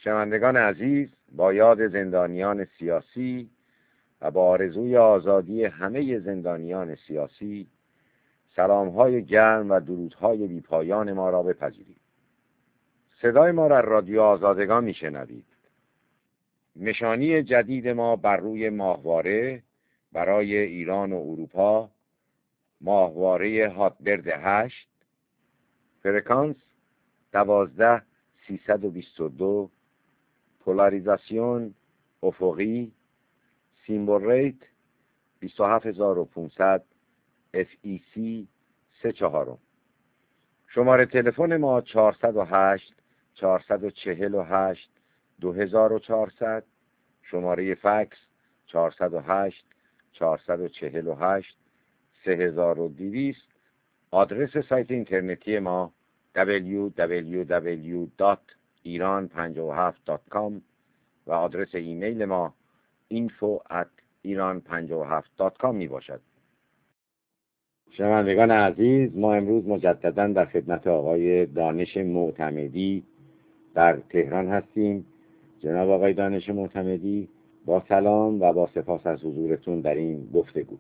شنوندگان عزیز، با یاد زندانیان سیاسی و با آرزوی آزادی همه زندانیان سیاسی، سلام‌های گرم و درودهای بی‌پایان ما را بپذیرید. صدای ما را رادیو آزادگان میشنوید. نشانی جدید ما بر روی ماهواره برای ایران و اروپا، ماهواره هاتبرد 8، فرکانس 12322، پولاریزاسیون افقی، سیمبل ریت 27500، FEC 34. شماره تلفن ما 408 448 2400، شماره فکس 408 448 3200. آدرس سایت اینترنتی ما www.iran57.com و آدرس ایمیل ما info@iran57.com می باشد. شنوندگان عزیز، ما امروز مجددا در خدمت آقای دانش معتمدی در تهران هستیم. جناب آقای دانش معتمدی، با سلام و با سپاس از حضورتون در این گفتگو.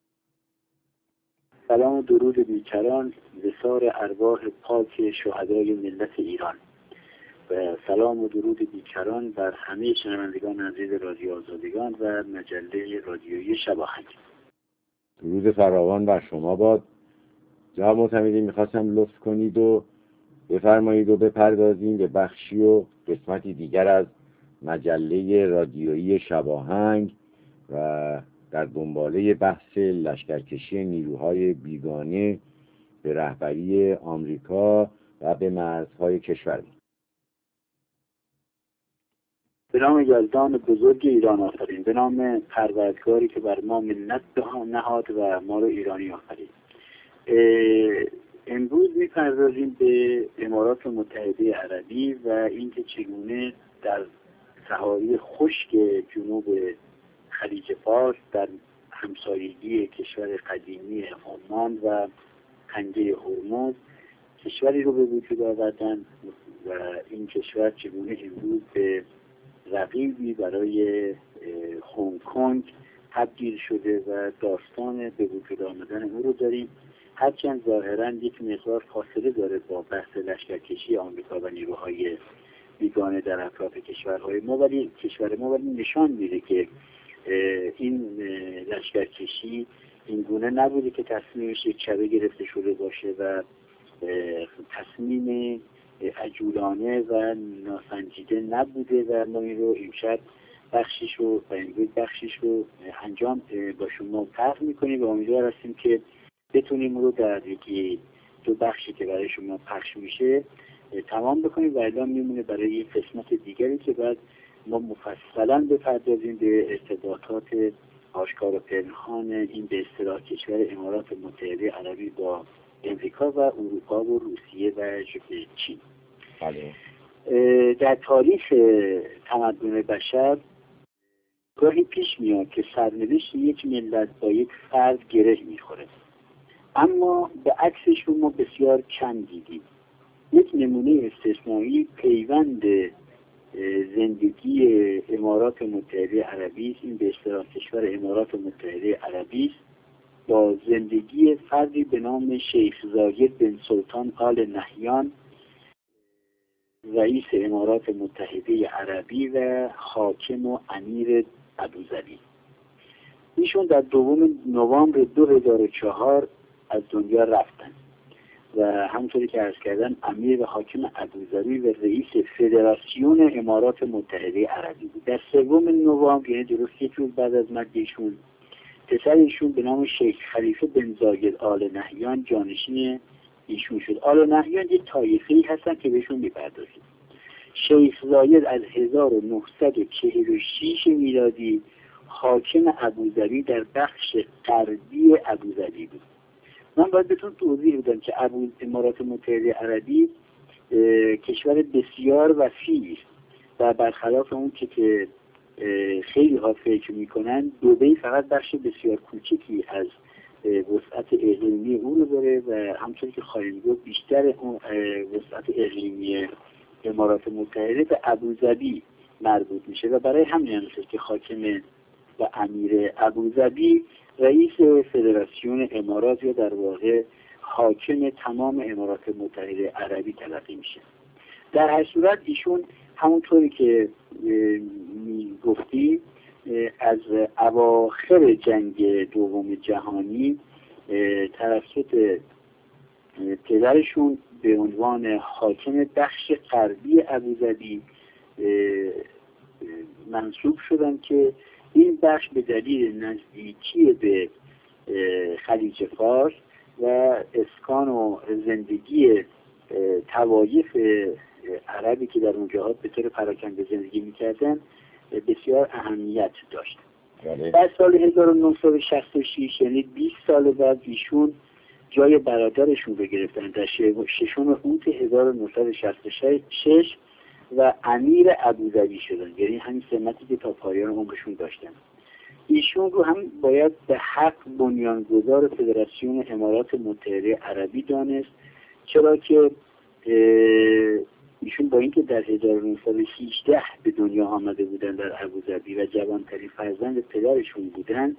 سلام و درود بیکران وثار ارواح پاک شهدای ملت ایران و سلام و درود بیکران بر همه شنوندگان عزیز رادیو آزادگان و مجله رادیویی شباهنگ. درود فراوان بر شما باد. جناب معتمدی، میخواستم لطف کنید و بفرمایید و بپردازیم به بخشی و قسمتی دیگر از مجله رادیویی شباهنگ و در دنباله بحث لشکرکشی نیروهای بیگانه به رهبری آمریکا و به مرزهای کشور. به نام یزدان بزرگ ایران آفرین، به نام پروردگاری که بر ما منت نهاد و ما رو ایرانی آفرید. امروز می‌پردازیم به امارات متحده عربی و اینکه چگونه در صحاری خشک جنوب خلیج فارس در همسایگی کشور قدیمی عمان و خنجه هرمز کشوری رو به وجود آوردن و این کشور چگونه امروز به رقیبی برای هنگ کنگ تبدیل شده و داستان به وجود آمدن او رو داریم. هرچند ظاهراً یک مقدار فاصله داره با بحث لشکرکشی آمریکا و نیروهای بیگانه در اطراف کشورهای ما، ولی نشان میده که این لشکرکشی این گونه نبوده که تصمیمش یک شبه گرفته شده باشه و تصمیم عجولانه و ناسنجیده نبوده و ما این رو امشب بخشیش رو و امروز بخشیش رو انجام با شما طرح میکنیم و امیدوار هستیم که بتونیم رو در یکی دو بخشی که برای شما پخش میشه تمام بکنیم و اعلام میمونه برای یک قسمت دیگری که بعد ما مفصلا بپردازیم به ارتباطات آشکار و پنهان این به اصطلاح کشور امارات متحده عربی با امریکا و اروپا و روسیه و چین. در تاریخ تمدن بشر گاهی پیش میاد که سرنوشت یک ملت با یک فرد گره میخوره، اما به عکسش رو ما بسیار کم دیدیم. یک نمونه استثنایی پیوند زندگی امارات متحده عربی است، این به اصطلاح کشور امارات متحده عربی است، با زندگی فردی به نام شیخ زاید بن سلطان آل نهیان، رئیس امارات متحده عربی و حاکم و امیر ابوظبی. ایشون در 2 نوامبر 2004 از دنیا رفتن و همونطوری که عرض کردن امیر و حاکم ابوظبی و رئیس فدراسیون امارات متحده عربی بود. در 3 نوامبر یعنی درست یک روز بعد از مرگ ایشون، پسر ایشون به نام شیخ خلیفه بن زاید آل نهیان جانشین ایشون شد. آل نهیان یک طایفه‌ای هستن که بهشون میپردازیم. شیخ زاید از 1946 میلادی حاکم ابوظبی در بخش غربی ابوظبی بود. من باید بهتون توضیح بدم که امارات متحده عربی کشور بسیار وسیعی است و برخلاف اون که خیلی ها فکر میکنن، دبی فقط بخش بسیار کوچکی از وسعت اقلیمی اون رو داره و همونطوری که خواهیم گفت بیشتر اون وسعت اقلیمی امارات متحده به ابوظبی مربوط میشه و برای همین هست که حاکم و امیر ابوظبی رئیس فدراسیون امارات یا در واقع حاکم تمام امارات متحده عربی تلقی میشه. در هر صورت ایشون همونطوری که گفتی از اواخر جنگ دوم جهانی توسط پدرشون به عنوان حاکم بخش غربی ابوظبی منصوب شدن که این بخش به دلیل نزدیکی به خلیج فارس و اسکان و زندگی طوایف عربی که در اونجاها به طور پراکنده زندگی میکردن بسیار اهمیت داشت. در سال 1966 یعنی 20 سال بعد ایشون جای برادرشون رو گرفتن در 6 اوت 1966 و امیر ابوظبی شدن، یعنی همین سمتی که تا پایان عمرشون داشتن. ایشون رو هم باید به حق بنیانگذار فدراسیون امارات متحده عربی دانست، چرا که ایشون با اینکه در 1918 به دنیا آمده بودن در ابوظبی و جوانترین فرزند پدرشون بودن،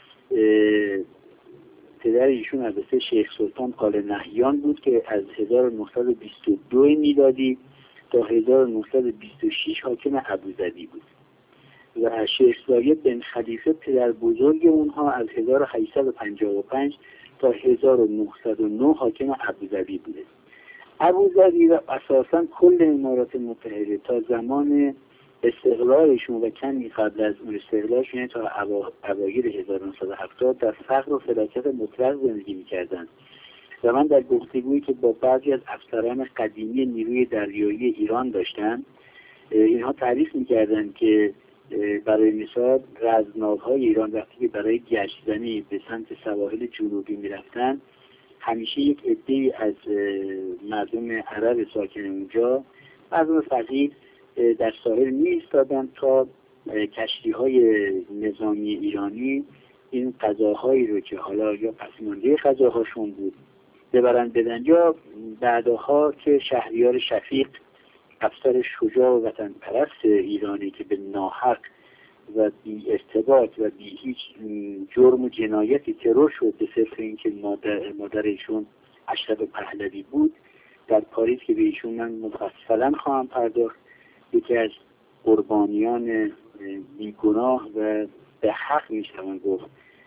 پدر ایشون البته شیخ سلطان آل نهیان بود که از 1922 میلادی تا 1926 حاکم ابوظبی بود و شیخ زاید بن خلیفه پدر بزرگ اونها از 1855 تا 1909 حاکم ابوظبی بوده. ابوظبی و اساساً کل امارات متحده تا زمان استقلالشون و کمی قبل از اون استقلالشون یعنی تا اوایل 1970 در فقر و فلاکت مطلق زندگی می‌کردند و من در گفتگویی که با بعضی از افسران قدیمی نیروی دریایی ایران داشتم اینها تعریف می‌کردند که برای مثال رزمناوهای ایران وقتی که برای گشت‌زنی به سمت سواحل جنوبی می‌رفتند همیشه یک عده‌ای از مردم عرب ساکن اونجا مردم فقیر در ساحل می‌ایستادند تا کشتی‌های نظامی ایرانی این غذاهایی رو که حالا یا پسمانده غذاهاشون بود ببرن بدن یا بعدها که شهریار شفیق افسر شجاع و وطن پرست ایرانی که به ناحق و بی ارتباط و بی هیچ جرم و جنایتی ترور شد به صرف اینکه مادر ایشون اشرف پهلوی بود در پاریس که به ایشون من مفصلا خواهم پرداخت، یکی از قربانیان بیگناه و به حق میشوان گفت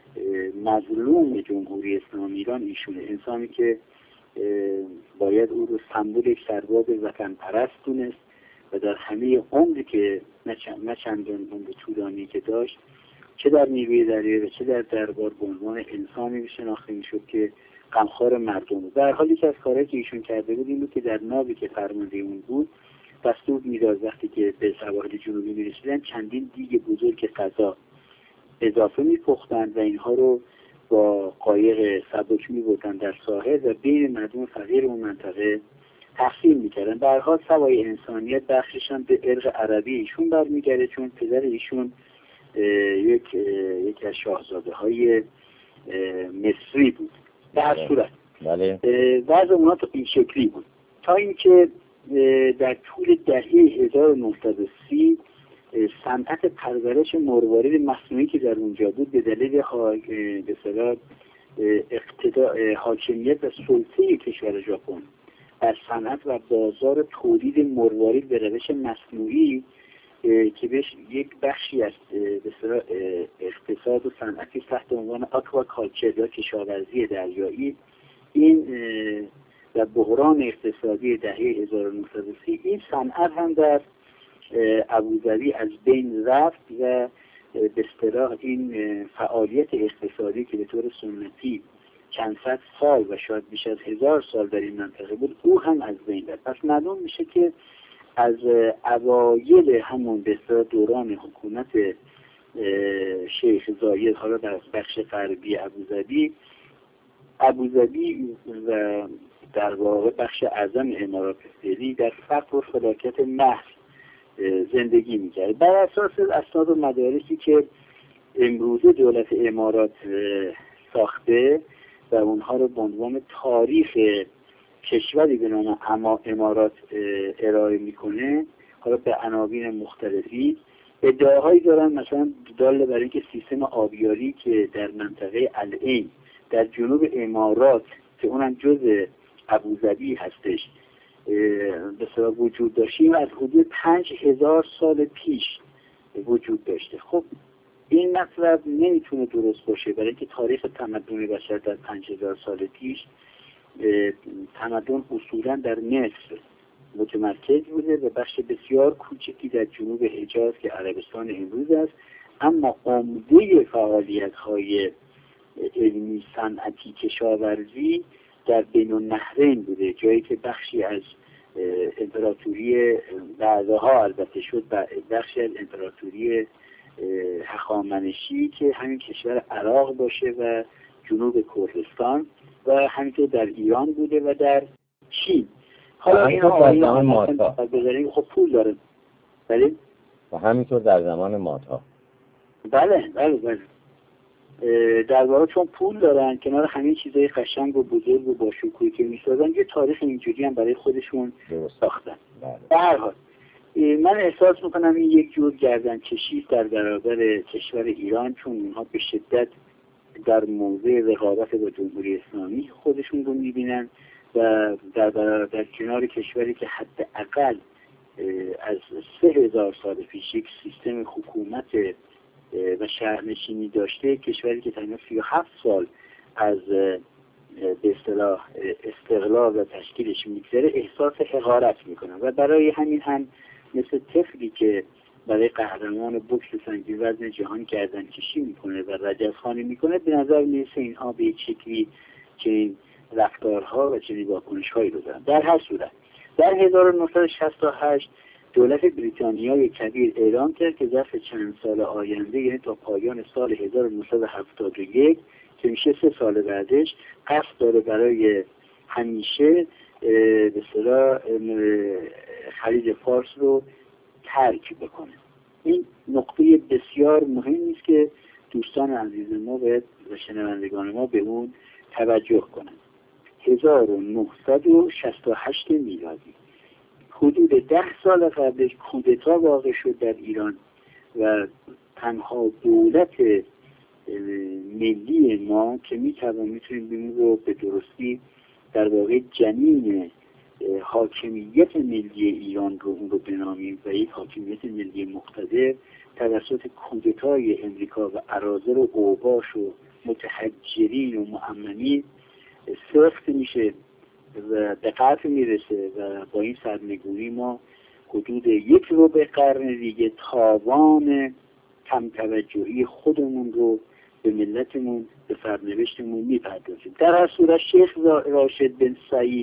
مظلوم جمهوری اسلامی ایران ایشونه، انسانی که باید او رو سمبل یک سرباز وطن پرست دونست و در همه عمری که نه چندان عمر طولانی که داشت چه در نیروی دریایی و چه در دربار به عنوان انسانی شناخته میشد که غمخوار مردم بود. در حالی که از کارهایی که ایشون کرده بود این بود که در ناوی که فرمانده اون بود دستور میداد وقتی که به سواحل جنوبی میرسیدن چندین دیگ بزرگ غذا اضافه میپختند و اینها رو با قایق سبک میبردن در ساحل و بین مردم فقیر اون منطقه تقسیم میکردن. به هر حال سوای انسانیت بخشش هم به ارق عربی ایشون برمیگرده، چون پدر ایشون یک از شاهزاده های مصری بود. به هر صورت وضع اونا تو این شکلی بود تا اینکه در طول دهه 1930 صنعت پرورش مروارید مصنوعی که در اونجا بود به دلیل به اصطلاح حاکمیت و سلطه کشور ژاپن بر صنعت و بازار تولید مروارید به روش مصنوعی که بهش یک بخشی از به اصطلاح اقتصاد و صنعتی تحت عنوان آکواکالچر یا کشاورزی دریایی، این و بحران اقتصادی دهه 1930 این صنعت هم در ابوظبی از بین رفت و به اصطلاح این فعالیت اقتصادی که به طور سنتی چند صد سال و شاید بیش از 1000 سال در این منطقه بود او هم از بین رفت. پس معلوم میشه که از اوایل همون به اصطلاح دوران حکومت شیخ زاید حالا در بخش غربی ابوظبی و در واقع بخش اعظم امارات فعلی در فقر و فلاکت محض زندگی می‌کرد. بر اساس اسناد و مدارکی که امروزه دولت امارات ساخته و اونها رو به عنوان تاریخ کشوری به نام امارات ارائه میکنه، حالا به عناوین مختلفی ادعاهایی دارن، مثلا داله برای اینکه سیستم آبیاری که در منطقه العین در جنوب امارات که اونم جز ابوظبی هستش به صورت وجود داشته و از حدود 5000 سال پیش وجود داشته. خب این مطلب نمیتونه درست باشه، برای اینکه تاریخ تمدن بشر در 5000 سال پیش تمدن اصولا در مصر متمرکز بوده و بخش بسیار کوچکی در جنوب حجاز که عربستان امروز است، اما عمده فعالیت‌های علمی صنعتی کشاورزی در بین النهرین بوده، جایی که بخشی از امپراتوری بعدها البته شد بخشی از امپراتوری هخامنشی که همین کشور عراق باشه و جنوب کردستان و همینطور در ایران بوده و در چین. حالا این زمان ماتا خب پول داره. بله و همینطور در زمان ماتا. بله در واقع چون پول دارن کنار همین چیزای قشنگ و بزرگ و با شکوهی که میسازن یه تاریخ اینجوری هم برای خودشون ساختن. به هر حال من احساس میکنم این یک جور گردنکشی در برابر کشور ایران، چون اونها به شدت در موضع رقابت با جمهوری اسلامی خودشون رو میبینن و در کنار کشوری که حداقل از 3000 سال پیش یک سیستم حکومت و شهرنشینی داشته، کشوری که تنها 37 سال از به اصطلاح استقلال و تشکیلش میگذره احساس حقارت میکنن و برای همین هم مثل طفلی که برای قهرمان بوکس سنگین وزن جهان گردنکشی میکنه و رجزخوانی میکنه، به نظر میرسه اینها به یک شکلی چنین رفتارها و چنین واکنش‌هایی رو دارن. در هر صورت در 1968 دولت بریتانیای کبیر اعلام کرد که ظرف چند سال آینده، یعنی تا پایان سال 1971 که میشه 3 سال بعدش، قصد داره برای همیشه به اصطلاح خلیج فارس رو ترک بکنه. این نقطه بسیار مهمی است که دوستان عزیز ما باید و شنوندگان ما به اون توجه کنند. 1968 میلادی، حدود 10 سال قبلش کودتا واقع شد در ایران و تنها دولت ملی ما که میتونیم بگیم رو به درستی در واقع جنین حاکمیت ملی ایران رو اون رو بنامیم و یک حاکمیت ملی مقتدر توسط کودتای امریکا و اراذل و اوباش و متحجرین و مؤمنین سخت میشه و به قطع میرسه و با این سرنگونی ما حدود 1/4 قرن دیگه تاوان کم توجهی خودمون رو به ملتمون به سرنوشتمون میپردازیم. در هر صورت شیخ راشد بن سعید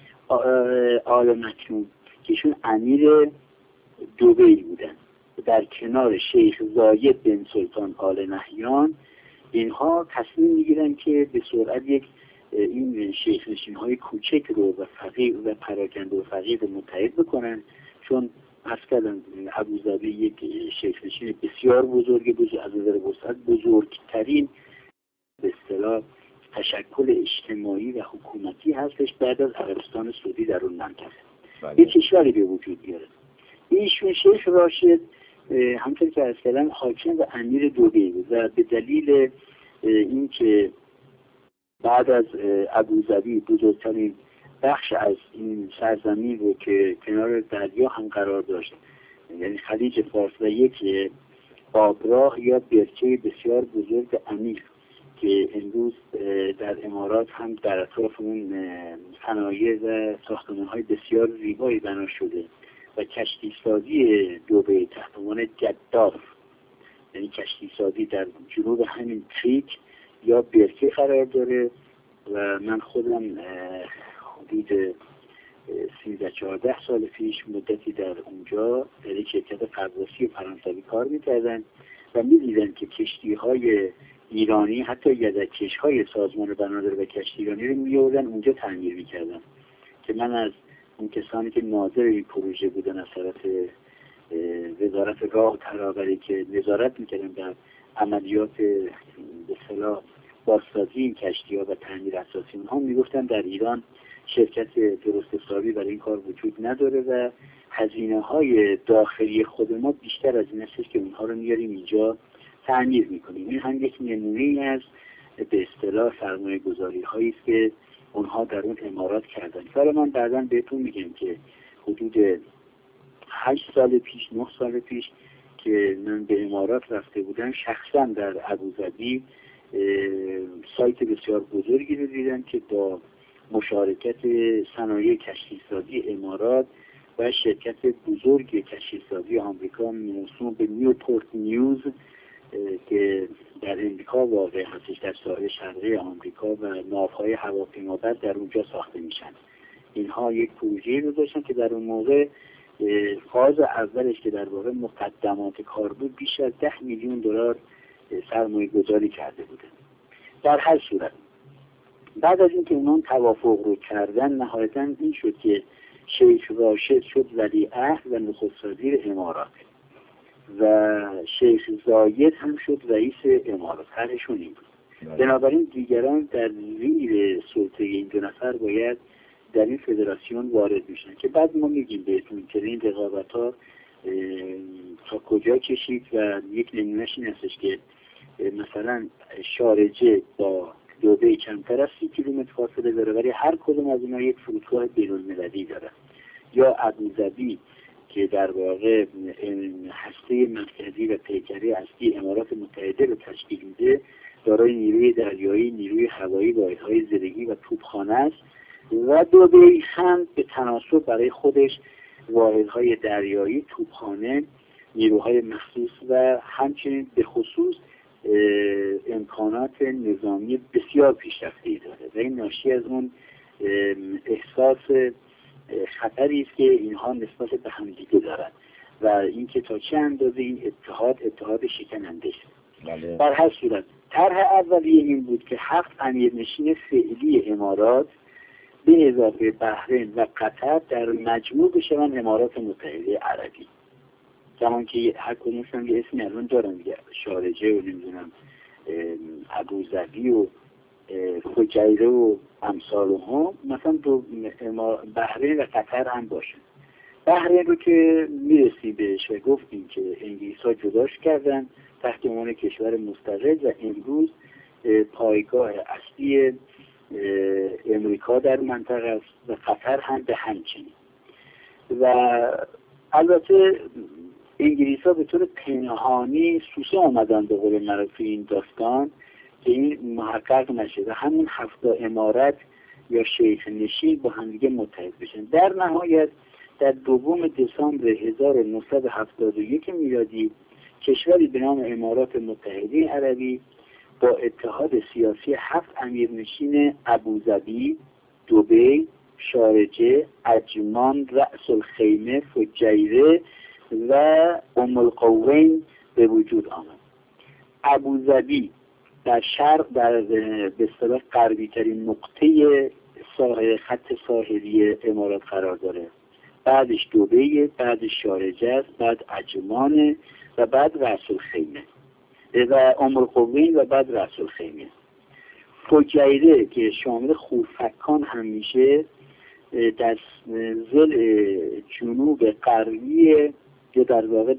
آل مکنون که ایشون امیر دبی بودن در کنار شیخ زاید بن سلطان آل نهیان، اینها تصمیم میگیرن که به سرعت یک این شیخ نشین های کوچک رو و فقیر و پراکنده و فقیر متحد بکنن، چون مثلا ابوظبی یک شیخ نشین بسیار بزرگ از نظر وسعت بزرگترین به اصطلاح تشکل اجتماعی و حکومتی هستش بعد از عربستان سعودی در اون منطقه. یک کشوری به وجود بیاره. ایشون شیخ راشد همطور که اصلا حاکم و امیر دبی بود و به دلیل اینکه بعد از ابوظبی بزرگترین بخش از این سرزمین رو که کنار دریا هم قرار داشت، یعنی خلیج فارس و یک آبراه یا برکه بسیار بزرگ عمیق که امروز در امارات هم در اطراف اون صنایع و ساختمان‌های بسیار زیبایی بنا شده و کشتی سازی دبی تحت عنوان جداف، یعنی کشتی سازی در جنوب همین کریک یا برکه قرار داره و من خودم حدود 13-14 سال پیش مدتی در اونجا در یک شرکت غواصی فرانسوی کار می‌کردن و می‌دیدن که کشتی‌های ایرانی حتی یدک‌کش‌های سازمان بنادر و کشتی ایرانی رو می‌آوردن اونجا تعمیر می‌کردن که من از اون کسانی که ناظر این پروژه بودن از طرف وزارت راه ترابری که نظارت می‌کردن در عملیات به اصطلاح بازسازی این کشتی‌ها و تعمیر اساسی اونها میگفتن در ایران شرکت درست حسابی برای این کار وجود نداره و هزینه‌های داخلی خود ما بیشتر از این است که اونها رو میاریم اینجا تعمیر میکنیم. این هم یک نمونه‌ای از به اصطلاح سرمایه‌گذاری‌هایی است که اونها در اون امارات کردن. حالا من بعداً بهتون میگم که حدود 8 سال پیش 9 سال پیش که من به امارات رفته بودم، شخصا در ابوظبی سایت بسیار بزرگی رو دیدم که با مشارکت صنایع کشتیسازی امارات و شرکت بزرگ کشتیسازی آمریکا موسوم به نیوپورت نیوز که در امریکا واقع هستش، در ساحل شرقی آمریکا و ناوهای هواپیمابر در اونجا ساخته میشن. اینها یک پروژه‌ای رو داشتن که در اون موقع فاز اولش که در واقع مقدمات کار بود بیش از 10 میلیون دلار سرمایه گذاری کرده بودن. در هر صورت بعد از اینکه اونان توافق رو کردن، نهایتاً این شد که شیخ راشد شد ولیعهد و نخست وزیر امارات و شیخ زاید هم شد رئیس امارات. هرشون این بود. بنابراین دیگران در زیر سلطه این دو نفر باید در این فدراسیون وارد میشن که بعد ما میگیم بهتون که این رقابت ها تا کجا کشید و یک نمونهش این هستش که مثلا شارجه با دبی کمتر از 30 کیلومتر فاصله داره ولی هر کدوم از اینا یک فرودگاه بین‌المللی داره. یا ابوظبی که در واقع هسته مرکزی و پیکری اصلی امارات متحده رو تشکیل میده، دارای نیروی دریایی، نیروی هوایی، واحدهای زرهی و توپخانه است و دبی هم به تناسب برای خودش واحدهای دریایی، توپخانه، نیروهای مخصوص و همچنین به خصوص امکانات نظامی بسیار پیشرفته‌ای داره و این ناشی از اون احساس خطری است که اینها نسبت به همدیگه دارند و اینکه تا چه اندازه این اتحاد شکننده است. در هر صورت طرح اولیه این بود که 7 امیرنشین فعلی امارات به اضافه بحرین و قطر در مجموع بشوند امارات متحده عربی. زمان که هر کدومشون یه اسمی الان دارن دیگه، شارجه و نمیدونم ابوظبی و فجیره و امثال هم، مثلا دو بحرین و قطر هم باشن. بحرین رو که میرسیم بهش و گفتیم که انگلیس ها جداش کردن تحت عنوان کشور مستقل و امروز پایگاه اصلی امریکا در منطقه است و قطر هم به همچنین. و البته انگلیس ها به طور پنهانی سوسه آمدن به قول معروف این داستان که این محقق نشه و همون 7 امارت یا شیخ نشین با همدیگه متحد بشن. در نهایت در 2 دسامبر 1971 میلادی کشوری به نام امارات متحده عربی با اتحاد سیاسی 7 امیرنشین ابوظبی، دبی، شارجه، عجمان، رأس الخیمه، فجیره و ام القوین به وجود آمد. ابوظبی در شرق در به اصطلاح غربی ترین نقطه خط ساحلی امارات قرار داره. بعدش دبی، بعدش شارجه است، بعد عجمان و بعد رأس الخیمه و ام القوین و بعد رأس الخیمه. فجیره که شامل خورفکان هم میشه در ضلع جنوب غربی یا در واقع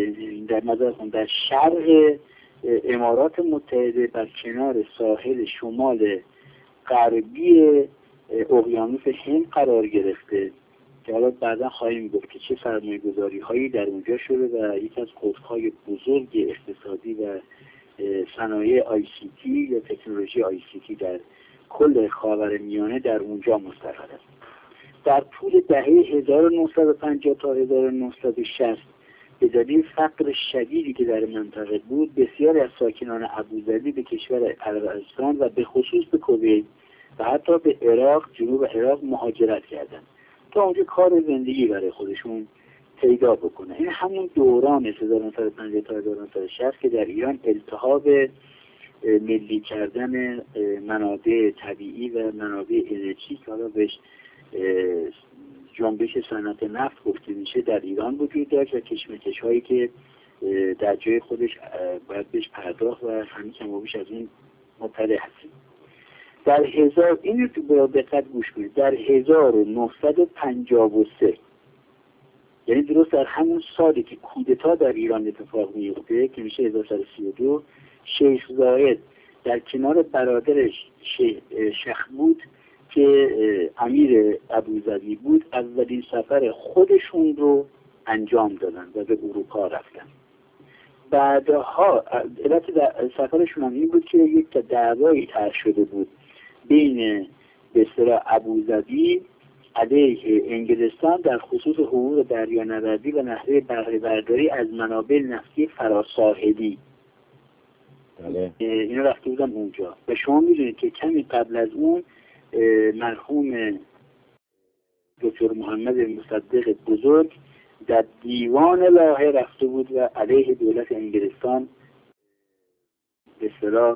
در شرق امارات متحده بر کنار ساحل شمال غربی اقیانوس هند قرار گرفته که حالا بعدا خواهیم گفت که چه سرمایه‌گذاری هایی در اونجا شده و یکی از قطب‌های بزرگ اقتصادی و صنایع ICT یا تکنولوژی ICT در کل خاورمیانه در اونجا مستقر است. در طول دهه 1950 تا 1960 به دلیل فقر شدیدی که در منطقه بود، بسیاری از ساکنان ابوظبی به کشور عربستان و به خصوص به کویت و حتی به عراق، جنوب عراق مهاجرت کردند تا اونجا کار زندگی برای خودشون پیدا بکنه. این همون دوران 1950 تا 1960 که در ایران التهاب ملی کردن منابع طبیعی و منابع انرژی که حالا بهش جنبش صنعت نفت گفته میشه در ایران وجود داشت و کشمکش هایی که در جای خودش باید بهش پرداخت و همین کم و بیش از اون مطلع هستیم. این رو با دقت گوش کنید، در 1953 یعنی درست در همون سالی که کودتا در ایران اتفاق میفته که میشه 1932، شیخ زاید در کنار برادرش شخبود که امیر ابوظبی بود اولین سفر خودشون رو انجام دادن و به اروپا رفتن. بعدها علت سفرشون هم این بود که یک دعوایی طرح شده بود بین به اصطلاح ابوظبی علیه انگلستان در خصوص حقوق دریانوردی و نحوه بهره برداری از منابع نفتی فراساحلی. اینو رفته بودم اونجا و شما میدونید که کمی قبل از اون مرحوم دکتر محمد مصدق بزرگ در دیوان لاهه رفته بود و علیه دولت انگلستان به اصطلاح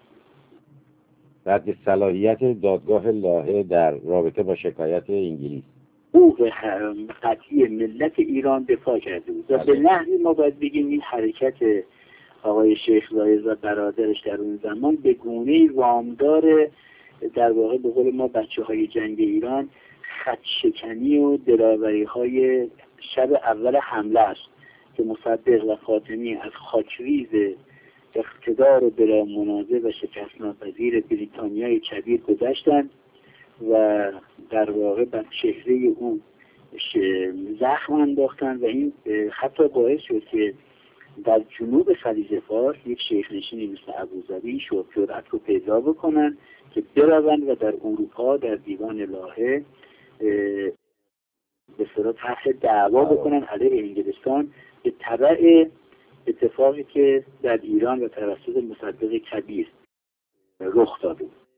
رد صلاحیت دادگاه لاهه در رابطه با شکایت انگلیس حقوق قطعی ملت ایران دفاع کرده بود. و به نحوی ما باید بگیم این حرکت آقای شیخ زاید و برادرش در اون زمان به گونه‌ای وامدار در واقع به قول ما بچه‌های جنگ ایران خط شکنی و دلاوری های شب اول حمله است که مصدق و خاتمی از خاکریز اقتدار و بلا منازع و شکست ناپذیر بریتانیای کبیر گذشتند و در واقع بر چهره او زخم انداختند و این حتی باعث شد که در جنوب خلیج فارس یک شیخ نشینی مثل ابوظبی جرأت رو پیدا بکنن که بروند و در اروپا در دیوان لاهه به صورت طرح دعوا بکنن علیه انگلستان به تبع اتفاقی که در ایران و توسط مصدق کبیر رخ داده.